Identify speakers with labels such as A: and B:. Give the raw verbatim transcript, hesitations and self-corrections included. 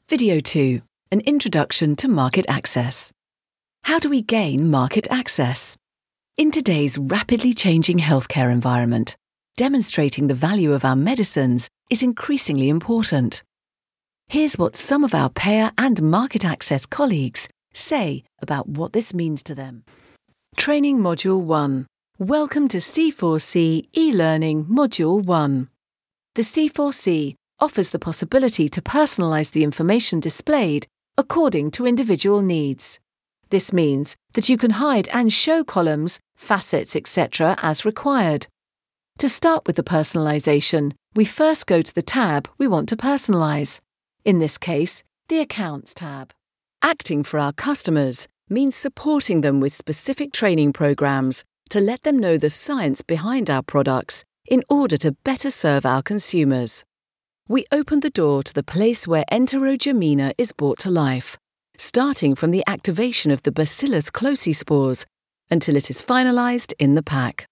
A: Video two, an introduction to market access. How do we gain market access? In today's rapidly changing healthcare environment, demonstrating the value of our medicines is increasingly important. Here's what some of our payer and market access colleagues say about what this means to them. Training Module one. Welcome to C four C e-learning Module one. The C four C offers the possibility to personalise the information displayed according to individual needs. This means that you can hide and show columns, facets, et cetera as required. To start with the personalisation, we first go to the tab we want to personalise. In this case, the Accounts tab. Acting for our customers means supporting them with specific training programmes to let them know the science behind our products in order to better serve our consumers. We open the door to the place where Enterogermina is brought to life, starting from the activation of the Bacillus cloci spores until it is finalised in the pack.